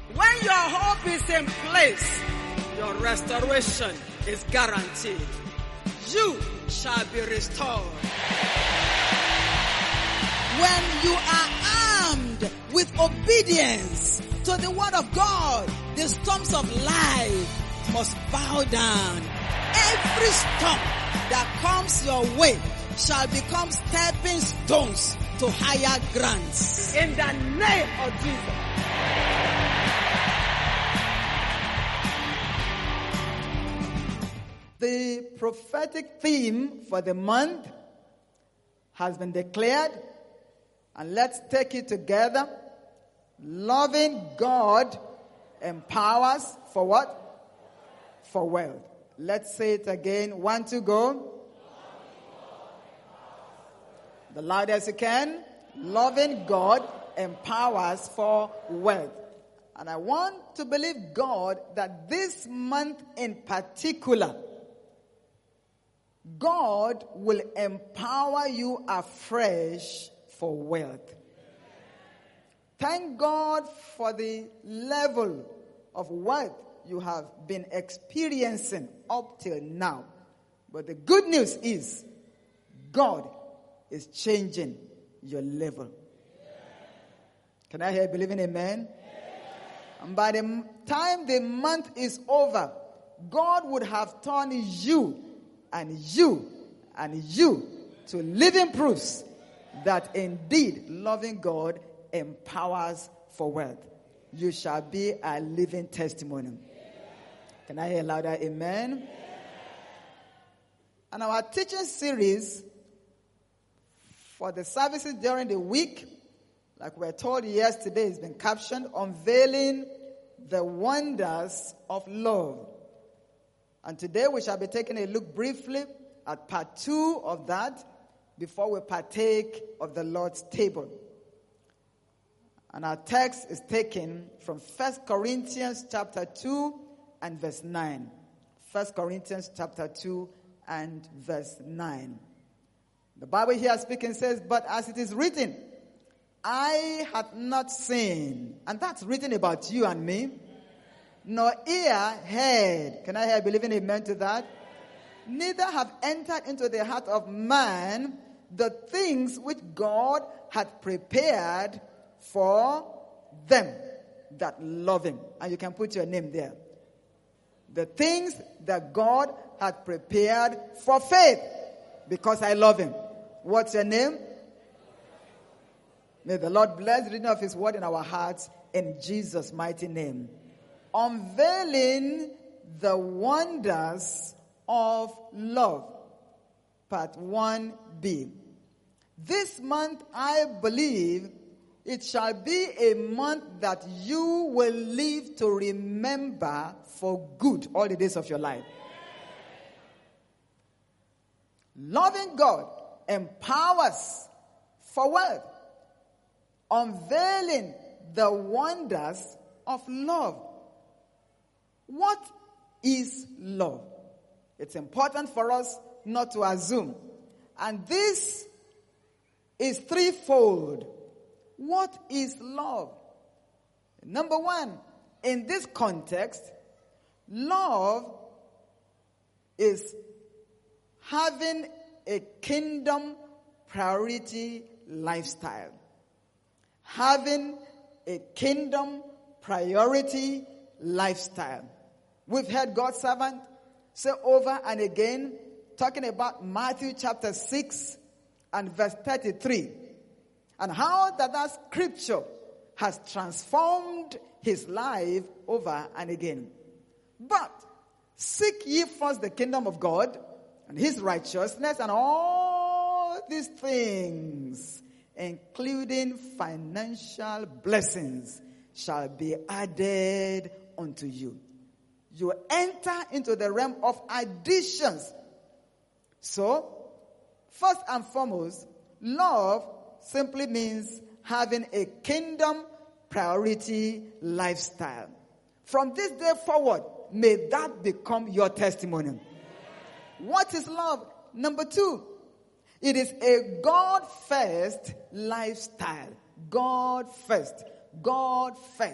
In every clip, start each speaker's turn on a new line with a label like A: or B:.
A: When your hope is in place, your restoration is guaranteed. You shall be restored. When you are armed with obedience to the word of God, the storms of life must bow down. Every storm that comes your way shall become stepping stones to higher grants. In the name of Jesus. The prophetic theme for the month has been declared, and let's take it together. Loving God empowers for what? For wealth. Let's say it again. 1, 2, go. The loudest you can. Loving God empowers for wealth. And I want to believe God that this month in particular, God will empower you afresh for wealth. Thank God for the level of wealth you have been experiencing up till now. But the good news is, God is changing your level. Can I hear believing amen? And by the time the month is over, God would have turned you and you and you to living proofs that indeed loving God empowers for wealth. You shall be a living testimony. Can I hear louder? Amen. And our teaching series for the services during the week, like we were told yesterday, has been captioned Unveiling the Wonders of Love. And today we shall be taking a look briefly at part 2 of that before we partake of the Lord's table. And our text is taken from 1 Corinthians chapter 2 and verse 9. 1 Corinthians chapter 2 and verse 9. The Bible here speaking says, but as it is written, I have not seen. And that's written about you and me. Nor ear heard. Can I hear believing amen to that? Neither have entered into the heart of man the things which God had prepared for them that love him. And you can put your name there. The things that God had prepared for faith, because I love him. What's your name? May the Lord bless the reading of his word in our hearts in Jesus' mighty name. Unveiling the Wonders of Love, part 1b. This month, I believe, it shall be a month that you will live to remember for good all the days of your life. Loving God empowers for wealth. Unveiling the wonders of love. What is love? It's important for us not to assume. And this is threefold. What is love? Number one, in this context, love is having a kingdom priority lifestyle. Having a kingdom priority lifestyle. We've heard God's servant say over and again, talking about Matthew chapter 6 and verse 33. And how that scripture has transformed his life over and again. But seek ye first the kingdom of God and his righteousness, and all these things, including financial blessings, shall be added unto you. You enter into the realm of additions. So, first and foremost, love simply means having a kingdom priority lifestyle. From this day forward, may that become your testimony. What is love? Number two, it is a God-first lifestyle. God first. God first.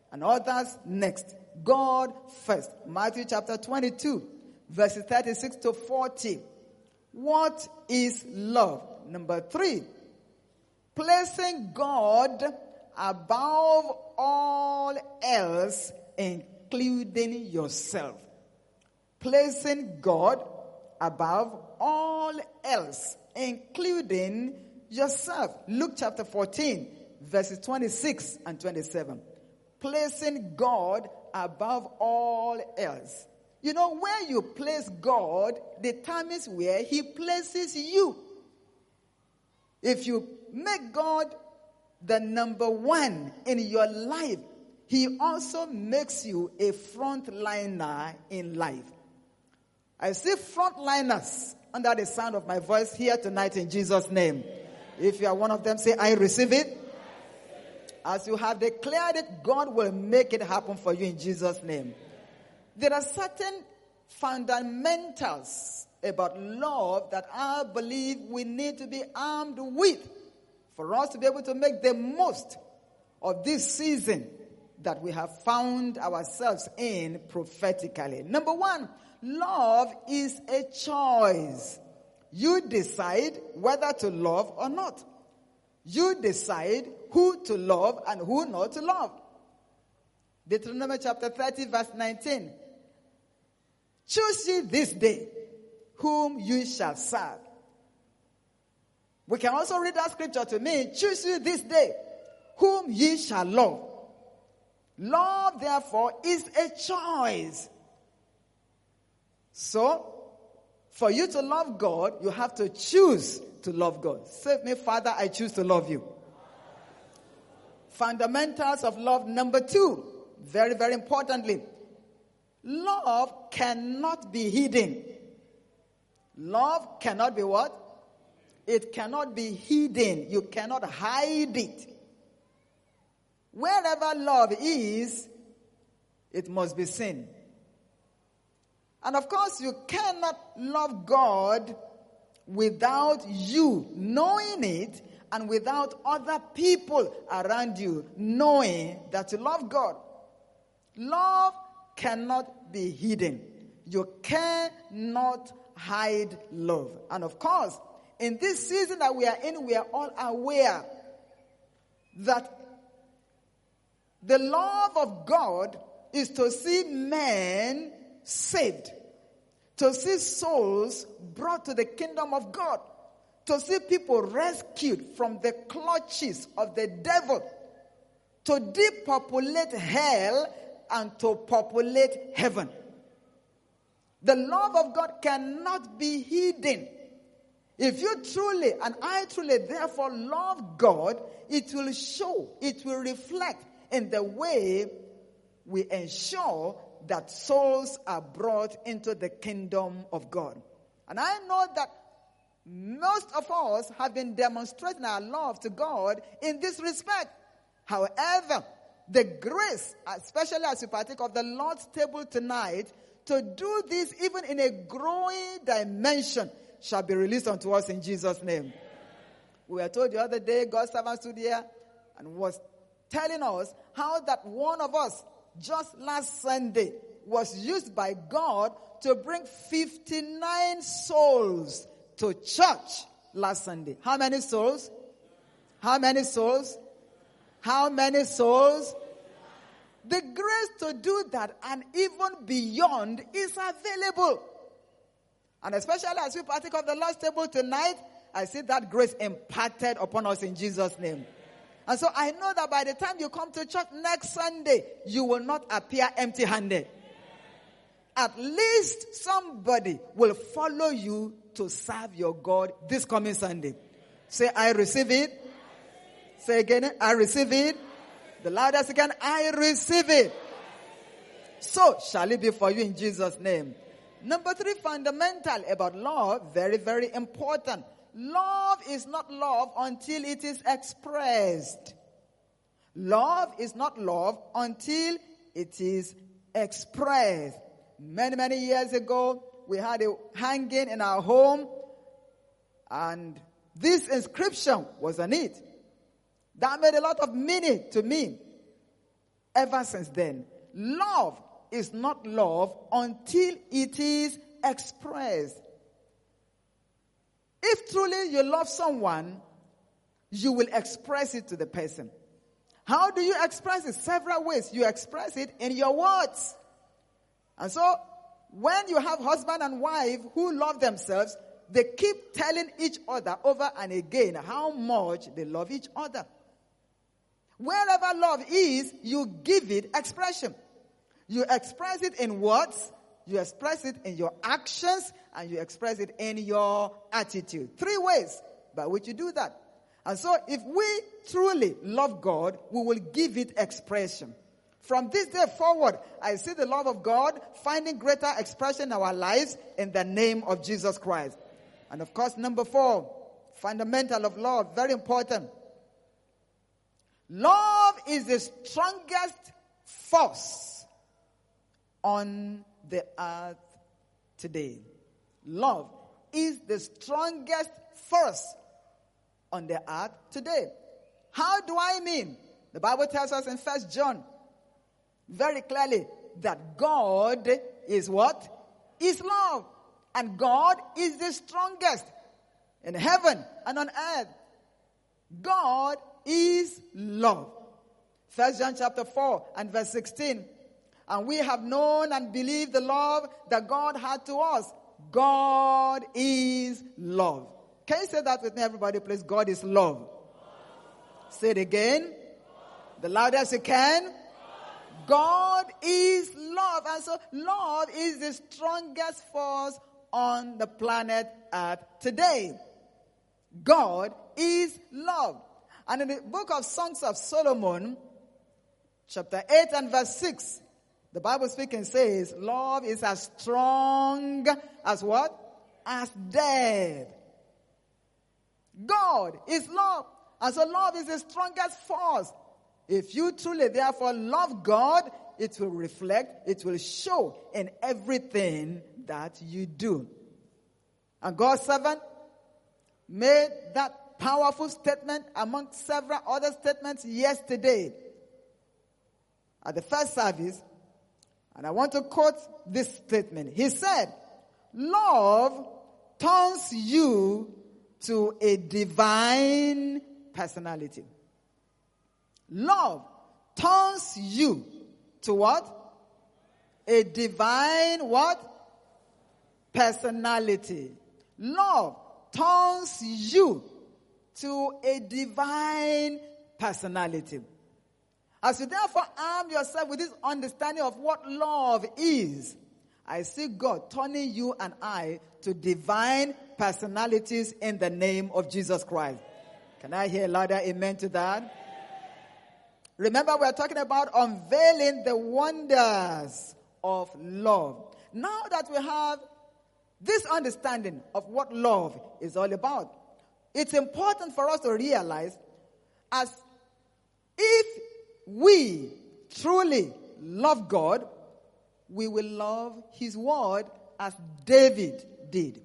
A: and others next. God first. Matthew chapter 22, verses 36 to 40. What is love? Number 3, placing God above all else, including yourself. Placing God above all else, including yourself. Luke chapter 14, verses 26 and 27. Placing God above all else. You know, where you place God determines where he places you. If you make God the number one in your life, he also makes you a frontliner in life. I see frontliners under the sound of my voice here tonight in Jesus' name. If you are one of them, say, I receive it. As you have declared it, God will make it happen for you in Jesus' name. There are certain fundamentals about love that I believe we need to be armed with for us to be able to make the most of this season that we have found ourselves in prophetically. Number 1, love is a choice. You decide whether to love or not. You decide who to love and who not to love. Deuteronomy chapter 30, verse 19. Choose ye this day whom you shall serve. We can also read that scripture to me. Choose ye this day whom ye shall love. Love, therefore, is a choice. So, for you to love God, you have to choose to love God. Say with me, Father, I choose to love you. Fundamentals of love, number 2. Very, very importantly. Love cannot be hidden. Love cannot be what? It cannot be hidden. You cannot hide it. Wherever love is, it must be seen. And of course, you cannot love God without you knowing it and without other people around you knowing that you love God. Love cannot be hidden. You cannot hide love. And of course, in this season that we are in, we are all aware that the love of God is to see men saved, to see souls brought to the kingdom of God, to see people rescued from the clutches of the devil, to depopulate hell and to populate heaven. The love of God cannot be hidden. If you truly, and I truly therefore love God, it will show, it will reflect in the way we ensure that souls are brought into the kingdom of God. And I know that most of us have been demonstrating our love to God in this respect. However, the grace, especially as we partake of the Lord's table tonight, to do this even in a growing dimension shall be released unto us in Jesus' name. We were told the other day, God's servant stood here and was telling us how that one of us just last Sunday was used by God to bring 59 souls to church last Sunday. How many souls? How many souls? How many souls? The grace to do that and even beyond is available. And especially as we partake of the Lord's table tonight, I see that grace imparted upon us in Jesus' name. And so I know that by the time you come to church next Sunday, you will not appear empty-handed. At least somebody will follow you to serve your God this coming Sunday. Say, I receive it. Say again, I receive it. The loudest again, I receive it. So shall it be for you in Jesus' name. Number 3, fundamental about love, very, very important. Love is not love until it is expressed. Love is not love until it is expressed. Many, many years ago, we had a hanging in our home, and this inscription was on it. That made a lot of meaning to me. ever since then. Love is not love until it is expressed. If truly you love someone, you will express it to the person. How do you express it? Several ways. You express it in your words. And so, when you have husband and wife who love themselves, they keep telling each other over and again how much they love each other. Wherever love is, you give it expression. You express it in words, you express it in your actions, and you express it in your attitude. 3 ways by which you do that. And so if we truly love God, we will give it expression. From this day forward, I see the love of God finding greater expression in our lives in the name of Jesus Christ. And of course, number 4, fundamental of love, very important. Love is the strongest force on the earth today. Love is the strongest force on the earth today. How do I mean? The Bible tells us in 1 John very clearly that God is what? Is love. And God is the strongest in heaven and on earth. God is love. 1 John chapter 4 and verse 16. And we have known and believed the love that God had to us. God is love. Can you say that with me, everybody, please? God is love. Say it again. The loudest you can. God is love. And so love is the strongest force on the planet Earth today. God is love. And in the book of Songs of Solomon, chapter 8 and verse 6, the Bible speaking says, love is as strong as what? As death. God is love. And so love is the strongest force. If you truly, therefore, love God, it will reflect, it will show in everything that you do. And God's servant made that powerful statement among several other statements yesterday at the first service. And I want to quote this statement. He said, love turns you to a divine personality. Love turns you to what? A divine what? Personality. Love turns you to a divine personality. As you therefore arm yourself with this understanding of what love is, I see God turning you and I to divine personalities in the name of Jesus Christ. Can I hear a louder amen to that? Remember, we're talking about unveiling the wonders of love. Now that we have this understanding of what love is all about, it's important for us to realize as if we truly love God, we will love His word as David did.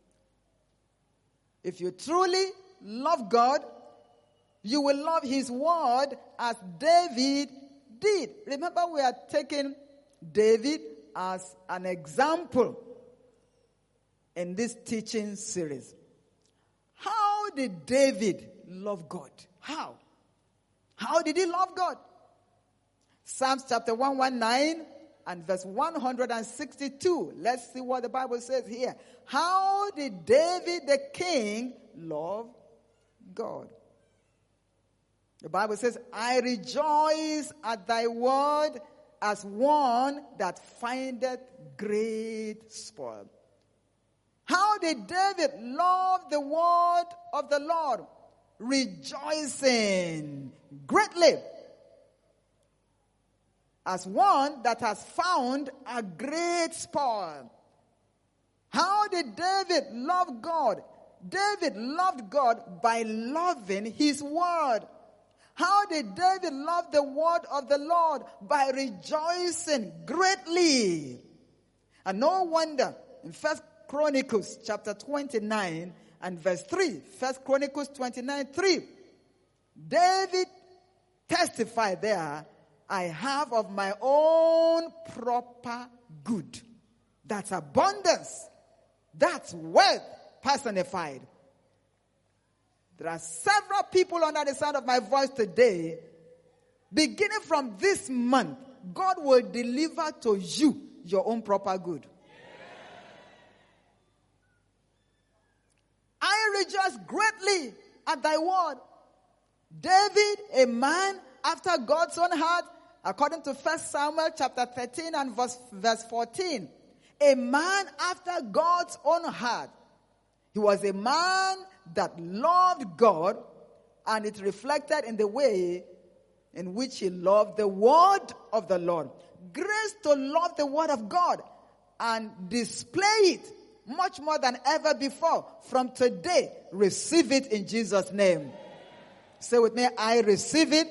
A: If you truly love God, you will love His word as David did. Remember, we are taking David as an example in this teaching series. How did David love God? How? How did he love God? Psalms chapter 119 and verse 162. Let's see what the Bible says here. How did David the king love God? The Bible says, I rejoice at thy word as one that findeth great spoil. How did David love the word of the Lord? Rejoicing greatly as one that has found a great spoil. How did David love God? David loved God by loving His word. How did David love the word of the Lord? By rejoicing greatly. And no wonder in 1 Chronicles chapter 29 and verse 3. 1 Chronicles 29:3. David testified there I have of my own proper good. That's abundance. That's wealth personified. There are several people under the sound of my voice today. Beginning from this month, God will deliver to you your own proper good. I rejoice greatly at thy word. David, a man after God's own heart, according to 1 Samuel chapter 13 and verse 14. A man after God's own heart. He was a man that loved God, and it reflected in the way in which he loved the word of the Lord. Grace to love the word of God and display it much more than ever before. From today, receive it in Jesus' name. Say with me, I receive it.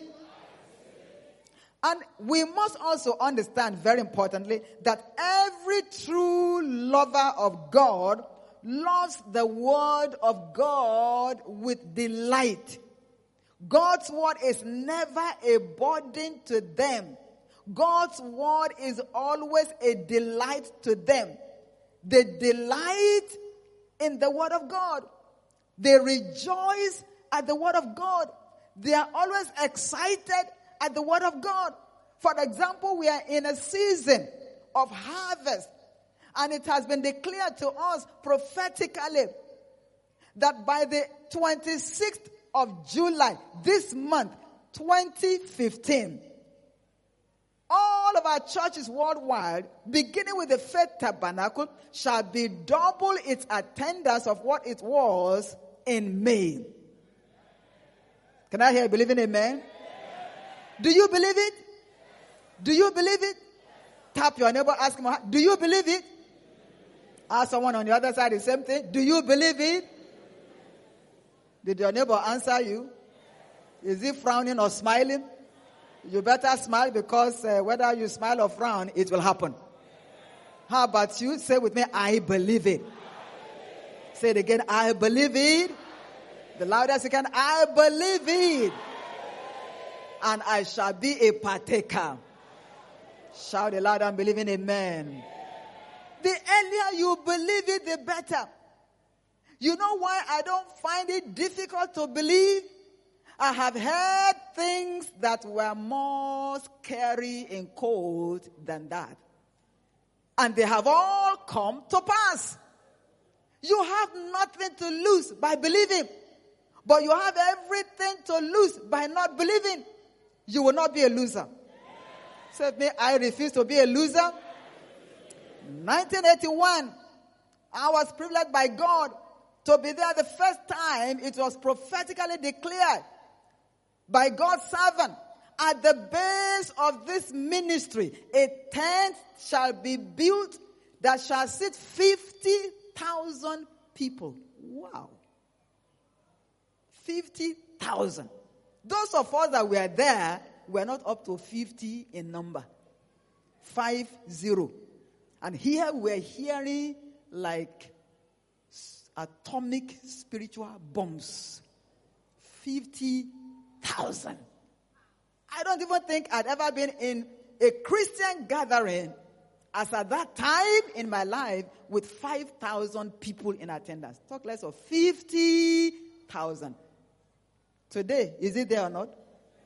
A: And we must also understand, very importantly, that every true lover of God loves the word of God with delight. God's word is never a burden to them. God's word is always a delight to them. They delight in the word of God. They rejoice at the word of God. They are always excited at the word of God. For example, we are in a season of harvest, and it has been declared to us prophetically that by the 26th of July, this month, 2015, all of our churches worldwide, beginning with the Faith Tabernacle, shall be double its attendance of what it was in May. Can I hear you believing amen? Do you believe it? Do you believe it? Tap your neighbor, ask him, do you believe it? Ask someone on the other side the same thing. Do you believe it? Did your neighbor answer you? Is he frowning or smiling? You better smile, because whether you smile or frown, it will happen. How about you? Say with me, I believe it. Say it again, I believe it. The loudest you can, I believe it. And I shall be a partaker. Shout aloud and believe in amen. The earlier you believe it, the better. You know why I don't find it difficult to believe? I have heard things that were more scary in quote than that. And they have all come to pass. You have nothing to lose by believing. But you have everything to lose by not believing. You will not be a loser. Say with me, I refuse to be a loser. 1981, I was privileged by God to be there the first time it was prophetically declared by God's servant. At the base of this ministry, a tent shall be built that shall seat 50,000 people. Wow. 50,000. Those of us that were there were not up to 50 in number. 50. And here we're hearing like atomic spiritual bombs. 50,000. I don't even think I'd ever been in a Christian gathering as at that time in my life with 5,000 people in attendance. Talk less of 50,000. Today, is it there or not?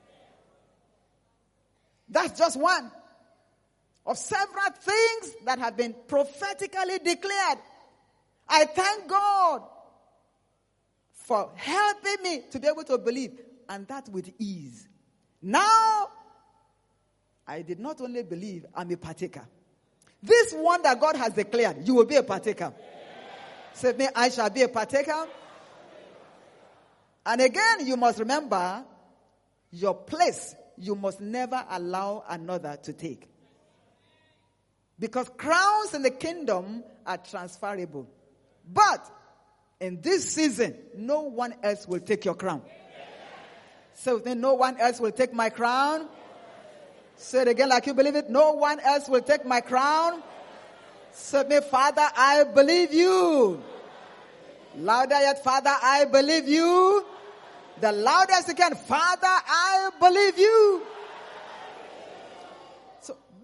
A: That's just one of several things that have been prophetically declared. I thank God for helping me to be able to believe, and that with ease. Now, I did not only believe, I'm a partaker. This one that God has declared, you will be a partaker. Say me, I shall be a partaker. And again, you must remember your place. You must never allow another to take. Because crowns in the kingdom are transferable. But in this season, no one else will take your crown. So then no one else will take my crown. Say it again like you believe it. No one else will take my crown. Say me, Father, I believe you. Louder yet, Father, I believe you. The loudest you can, Father, I believe you.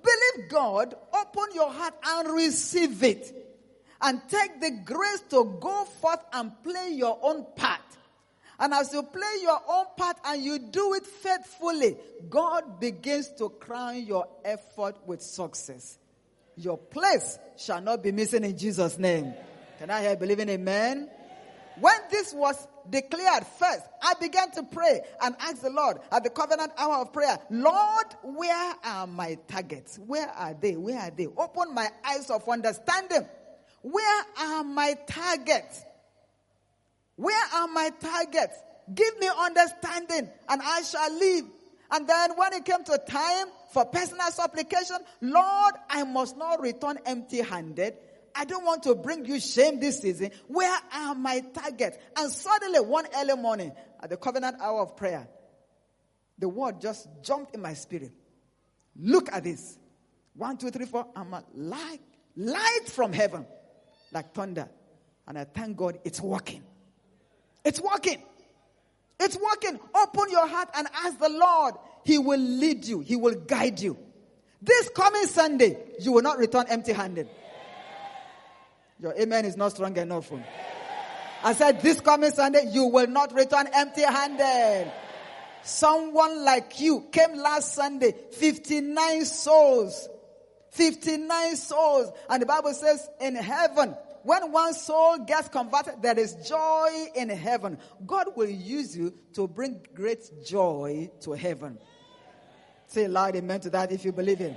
A: believe God, open your heart and receive it. And take the grace to go forth and play your own part. And as you play your own part and you do it faithfully, God begins to crown your effort with success. Your place shall not be missing in Jesus' name. Can I hear believing amen? When this was declared first, I began to pray and ask the Lord at the covenant hour of prayer, Lord, where are my targets? Where are they? Where are they? Open my eyes of understanding. Where are my targets? Where are my targets? Give me understanding and I shall live. And then when it came to time for personal supplication, Lord, I must not return empty-handed. I don't want to bring you shame this season. Where are my targets? And suddenly one early morning at the covenant hour of prayer, the word just jumped in my spirit. Look at this. 1, 2, 3, 4. I'm a light from heaven. Like thunder. And I thank God it's working. It's working. It's working. Open your heart and ask the Lord. He will lead you. He will guide you. This coming Sunday, you will not return empty-handed. Your amen is not strong enough. I said this coming Sunday, you will not return empty-handed. Someone like you came last Sunday, 59 souls. 59 souls. And the Bible says in heaven, when one soul gets converted, there is joy in heaven. God will use you to bring great joy to heaven. Say loud amen to that if you believe in.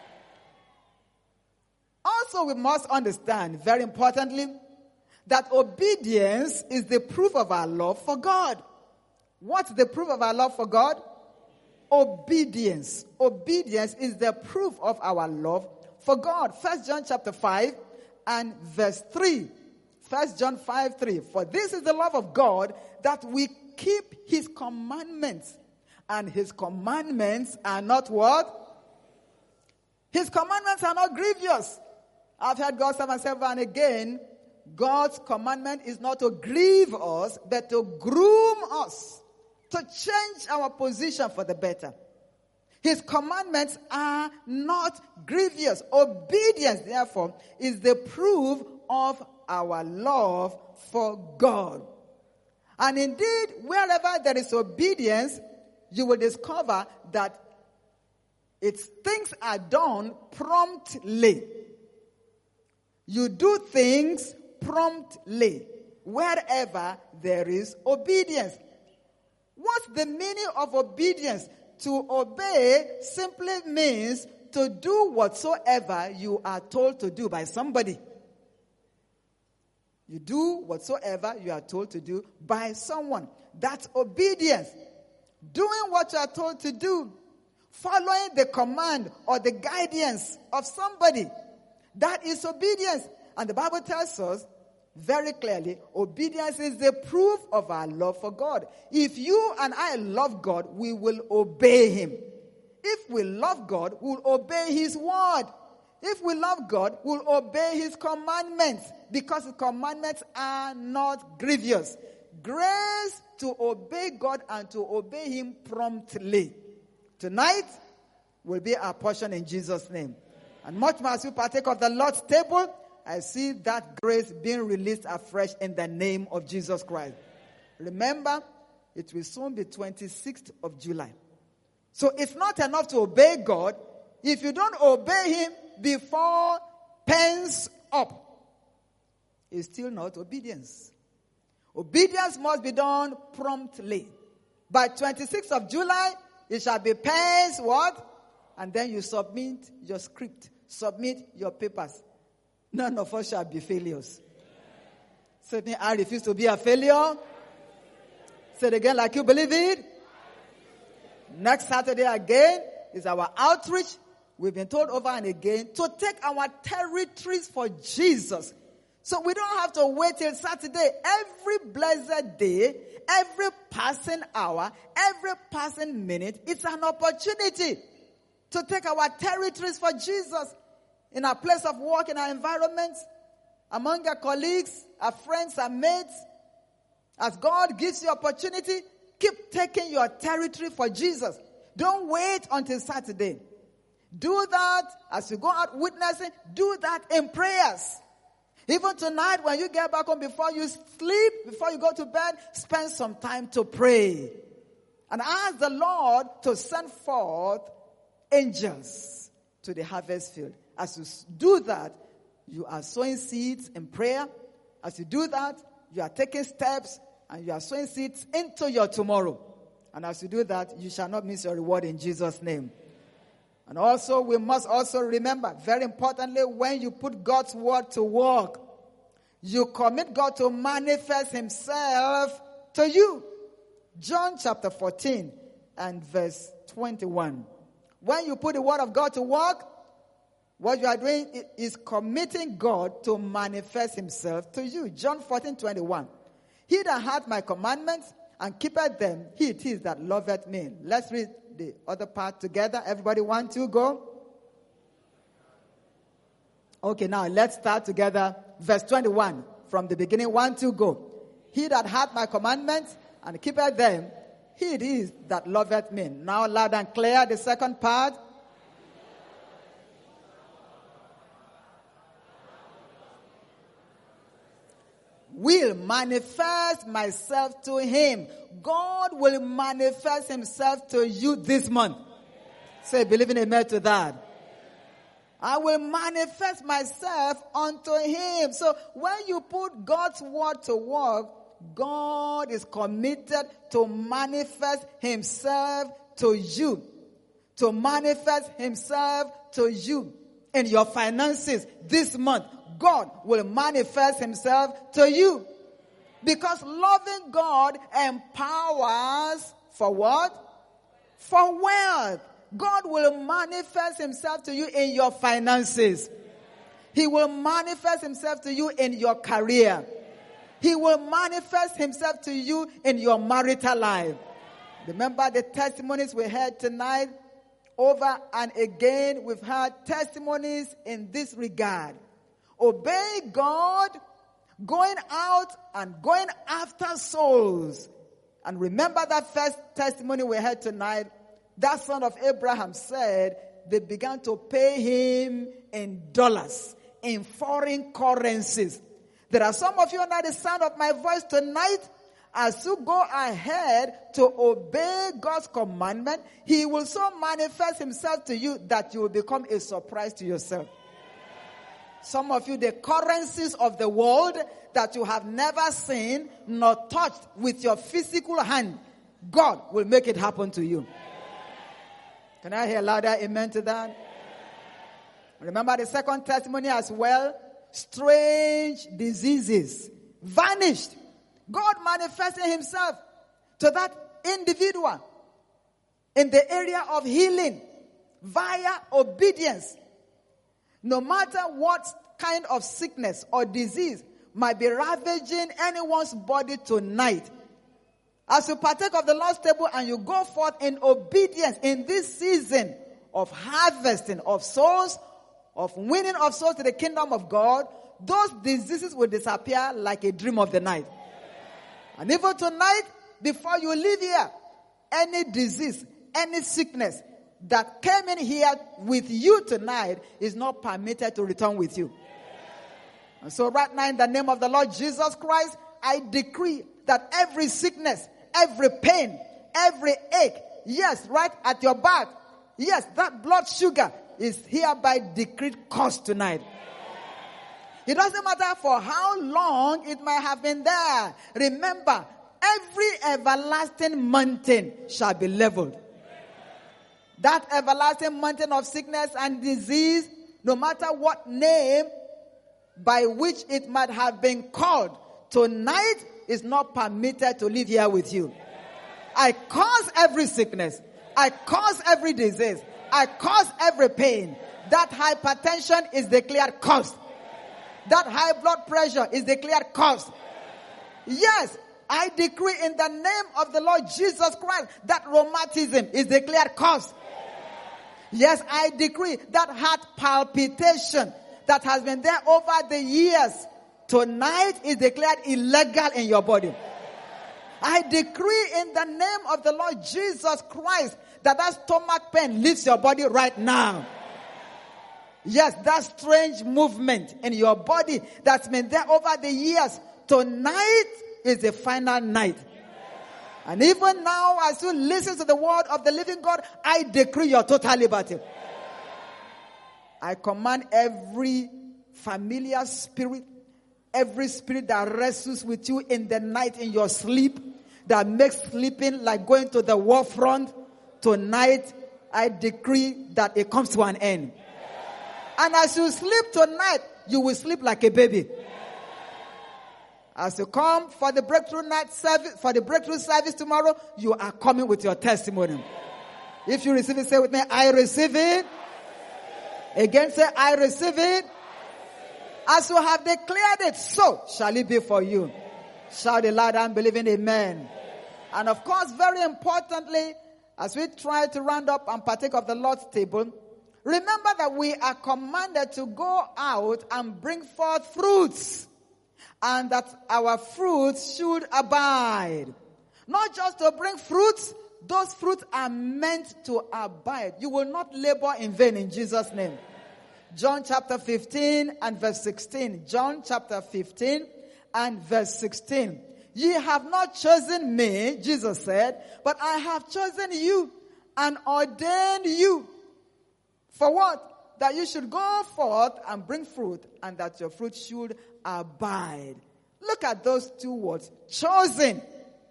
A: Also, we must understand, very importantly, that obedience is the proof of our love for God. What's the proof of our love for God? Obedience. Obedience is the proof of our love for God. 1 John chapter 5 and verse 3. 1 John 5, 3. For this is the love of God, that we keep his commandments. And his commandments are not what? His commandments are not grievous. I've heard God say myself and again, God's commandment is not to grieve us, but to groom us. To change our position for the better. His commandments are not grievous. Obedience, therefore, is the proof of our love for God. And indeed, wherever there is obedience, you will discover that things are done promptly. You do things promptly wherever there is obedience. What's the meaning of obedience? To obey simply means to do whatsoever you are told to do by somebody. You do whatsoever you are told to do by someone. That's obedience. Doing what you are told to do. Following the command or the guidance of somebody. That is obedience. And the Bible tells us very clearly, obedience is the proof of our love for God. If you and I love God, we will obey him. If we love God, we'll obey his word. If we love God, we'll obey his commandments, because his commandments are not grievous. Grace to obey God and to obey him promptly. Tonight will be our portion in Jesus' name. And much more as we partake of the Lord's table, I see that grace being released afresh in the name of Jesus Christ. Remember, it will soon be 26th of July. So it's not enough to obey God. If you don't obey him before pens up, it's still not obedience. Obedience must be done promptly. By 26th of July, it shall be pens what? And then you submit your script. Submit your papers. None of us shall be failures. Say, I refuse to be a failure. Say it again like you believe it. Next Saturday again is our outreach. We've been told over and again to take our territories for Jesus. So we don't have to wait till Saturday. Every blessed day, every passing hour, every passing minute, it's an opportunity to take our territories for Jesus. In our place of work, in our environments, among our colleagues, our friends, our mates. As God gives you opportunity, keep taking your territory for Jesus. Don't wait until Saturday. Do that as you go out witnessing. Do that in prayers. Even tonight when you get back home, before you sleep, before you go to bed, spend some time to pray. And ask the Lord to send forth angels to the harvest field. As you do that, you are sowing seeds in prayer. As you do that, you are taking steps and you are sowing seeds into your tomorrow. And as you do that, you shall not miss your reward in Jesus' name. And also, we must also remember, very importantly, when you put God's word to work, you commit God to manifest himself to you. John chapter 14 and verse 21. When you put the word of God to work, what you are doing is committing God to manifest himself to you. John 14:21. He that hath my commandments and keepeth them, he it is that loveth me. Let's read the other part together. Everybody, 1, 2, go. Okay, now let's start together. Verse 21 from the beginning. 1, 2, go. He that hath my commandments and keepeth them, he it is that loveth me. Now loud and clear, the second part. Will manifest myself to him. God will manifest himself to you this month. Say, believe in amen to that. I will manifest myself unto him. So when you put God's word to work, God is committed to manifest himself to you. To manifest himself to you in your finances this month. God will manifest himself to you. Because loving God empowers for what? For wealth. God will manifest himself to you in your finances. He will manifest himself to you in your career. He will manifest himself to you in your marital life. Remember the testimonies we heard tonight? Over and again, we've heard testimonies in this regard. Obey God, going out and going after souls. And remember that first testimony we heard tonight? That son of Abraham said they began to pay him in dollars, in foreign currencies. There are some of you under the sound of my voice tonight. As you go ahead to obey God's commandment, he will so manifest himself to you that you will become a surprise to yourself. Some of you, the currencies of the world that you have never seen nor touched with your physical hand, God will make it happen to you. Can I hear louder amen to that? Remember the second testimony as well? Strange diseases vanished. God manifested himself to that individual in the area of healing via obedience. No matter what kind of sickness or disease might be ravaging anyone's body tonight, as you partake of the Lord's table and you go forth in obedience in this season of harvesting of souls, of winning of souls to the kingdom of God, those diseases will disappear like a dream of the night. And even tonight, before you leave here, any disease, any sickness that came in here with you tonight is not permitted to return with you. And so right now, in the name of the Lord Jesus Christ, I decree that every sickness, every pain, every ache, yes, right at your back, yes, that blood sugar is hereby decreed cursed tonight. It doesn't matter for how long it might have been there. Remember, every everlasting mountain shall be leveled. That everlasting mountain of sickness and disease, no matter what name by which it might have been called, tonight is not permitted to live here with you. I cause every sickness. I cause every disease. I cause every pain. That hypertension is declared cursed. That high blood pressure is declared cursed. Yes, I decree in the name of the Lord Jesus Christ that rheumatism is declared cursed. Yes, I decree that heart palpitation that has been there over the years tonight is declared illegal in your body. I decree in the name of the Lord Jesus Christ that stomach pain leaves your body right now. Yes, that strange movement in your body that's been there over the years. Tonight is the final night. And even now, as you listen to the word of the living God, I decree your total liberty. I command every familiar spirit, every spirit that wrestles with you in the night in your sleep, that makes sleeping like going to the war front, tonight I decree that it comes to an end. And as you sleep tonight, you will sleep like a baby. As you come for the breakthrough night service, for the breakthrough service tomorrow, you are coming with your testimony. If you receive it, say with me, I receive it. Again, say, I receive it. As you have declared it, so shall it be for you. Shout it loud and believe in amen. And of course, very importantly, as we try to round up and partake of the Lord's table, remember that we are commanded to go out and bring forth fruits. And that our fruits should abide. Not just to bring fruits, those fruits are meant to abide. You will not labor in vain in Jesus' name. John chapter 15 and verse 16. John chapter 15 and verse 16. Ye have not chosen me, Jesus said, but I have chosen you and ordained you. For what? That you should go forth and bring fruit, and that your fruit should abide. Look at those two words. Chosen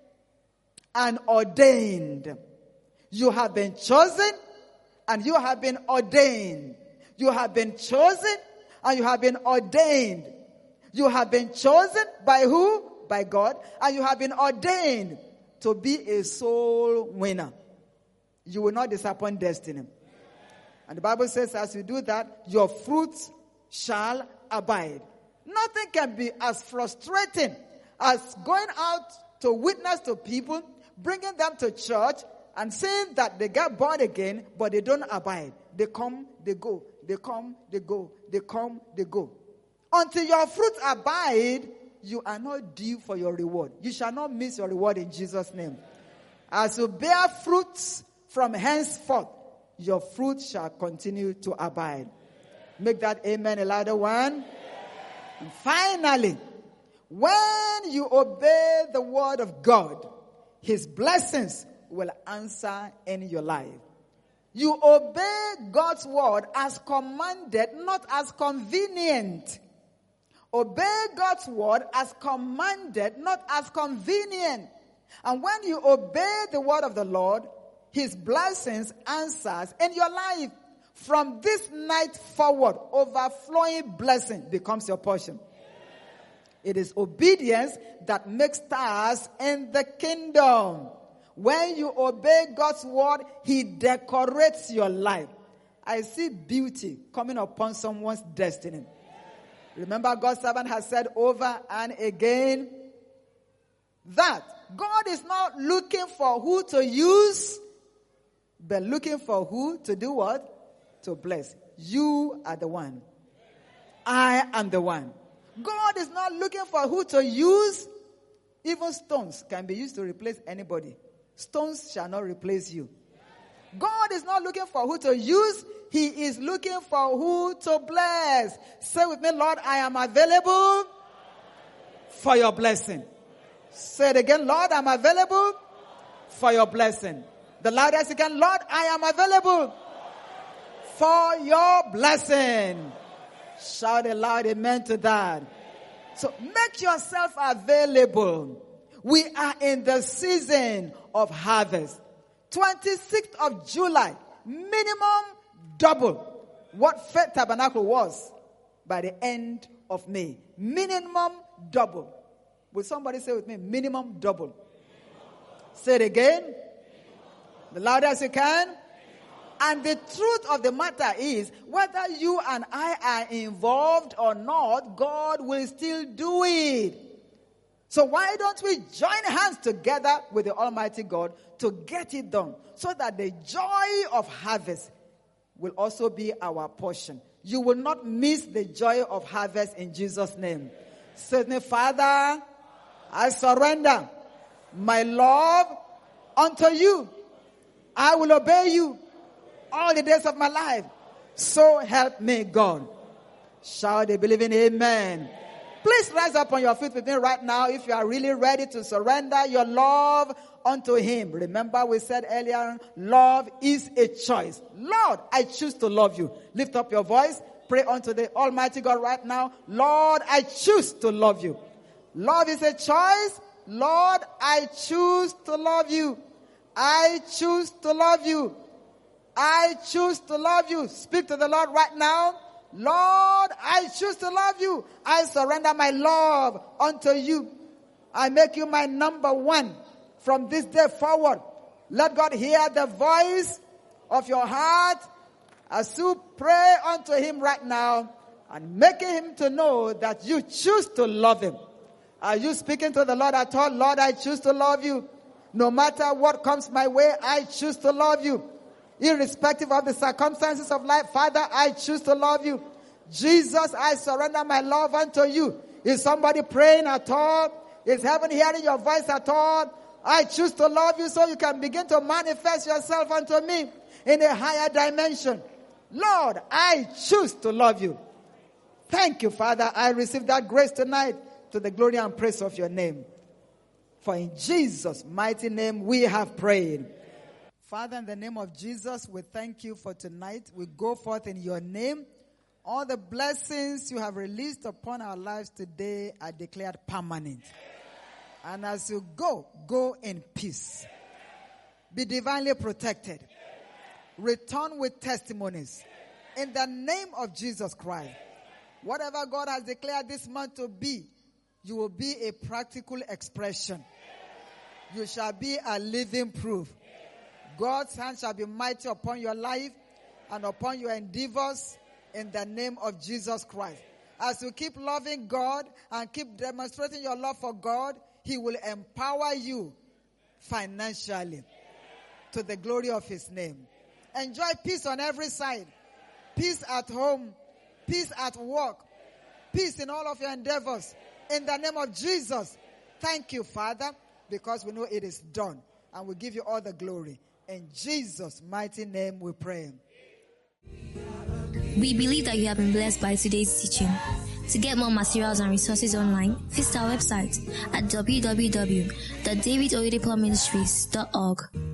A: and ordained. You have been chosen and you have been ordained. You have been chosen and you have been ordained. You have been chosen by who? By God. And you have been ordained to be a soul winner. You will not disappoint destiny. And the Bible says as you do that, your fruits shall abide. Nothing can be as frustrating as going out to witness to people, bringing them to church, and saying that they get born again, but they don't abide. They come, they go. They come, they go. They come, they go. Until your fruits abide, you are not due for your reward. You shall not miss your reward in Jesus' name. As you bear fruits from henceforth, your fruit shall continue to abide. Make that amen a louder one. And finally, when you obey the word of God, his blessings will answer in your life. You obey God's word as commanded, not as convenient. Obey God's word as commanded, not as convenient. And when you obey the word of the Lord, his blessings answers in your life. From this night forward, overflowing blessing becomes your portion. It is obedience that makes stars in the kingdom. When you obey God's word, he decorates your life. I see beauty coming upon someone's destiny. Remember, God's servant has said over and again that God is not looking for who to use, but looking for who to do what? To bless. You are the one. I am the one. God is not looking for who to use. Even stones can be used to replace anybody. Stones shall not replace you. God is not looking for who to use. He is looking for who to bless. Say with me, Lord, I am available for your blessing. Say it again, Lord, I'm available for your blessing. The loudest again, Lord, I am available for your blessing. Shout a loud amen to that. So make yourself available. We are in the season of harvest. 26th of July, minimum double what Faith Tabernacle was by the end of May. Minimum double. Will somebody say with me, minimum double? Say it again. The louder as you can. And the truth of the matter is, whether you and I are involved or not, God will still do it. So why don't we join hands together with the Almighty God to get it done, so that the joy of harvest will also be our portion. You will not miss the joy of harvest in Jesus' name. Say to me, Father, I surrender my love unto you. I will obey you all the days of my life. So help me God. Shout a believing amen. Please rise up on your feet with me right now if you are really ready to surrender your love unto him. Remember we said earlier, love is a choice. Lord, I choose to love you. Lift up your voice. Pray unto the Almighty God right now. Lord, I choose to love you. Love is a choice. Lord, I choose to love you. I choose to love you. I choose to love you. Speak to the Lord right now. Lord, I choose to love you. I surrender my love unto you. I make you my number one from this day forward. Let God hear the voice of your heart as you pray unto him right now and making him to know that you choose to love him. Are you speaking to the Lord at all? Lord, I choose to love you. No matter what comes my way, I choose to love you. Irrespective of the circumstances of life, Father, I choose to love you. Jesus, I surrender my love unto you. Is somebody praying at all? Is heaven hearing your voice at all? I choose to love you so you can begin to manifest yourself unto me in a higher dimension. Lord, I choose to love you. Thank you, Father. I receive that grace tonight to the glory and praise of your name. For in Jesus' mighty name we have prayed. Father, in the name of Jesus, we thank you for tonight. We go forth in your name. All the blessings you have released upon our lives today are declared permanent. And as you go in peace. Be divinely protected. Return with testimonies. In the name of Jesus Christ. Whatever God has declared this month to be, you will be a practical expression. You shall be a living proof. God's hand shall be mighty upon your life and upon your endeavors in the name of Jesus Christ. As you keep loving God and keep demonstrating your love for God, he will empower you financially to the glory of his name. Enjoy peace on every side. Peace at home. Peace at work. Peace in all of your endeavors. In the name of Jesus. Thank you, Father, because we know it is done. And we give you all the glory. In Jesus' mighty name we pray.
B: We believe that you have been blessed by today's teaching. To get more materials and resources online, visit our website at www.davidoyedepoministries.org.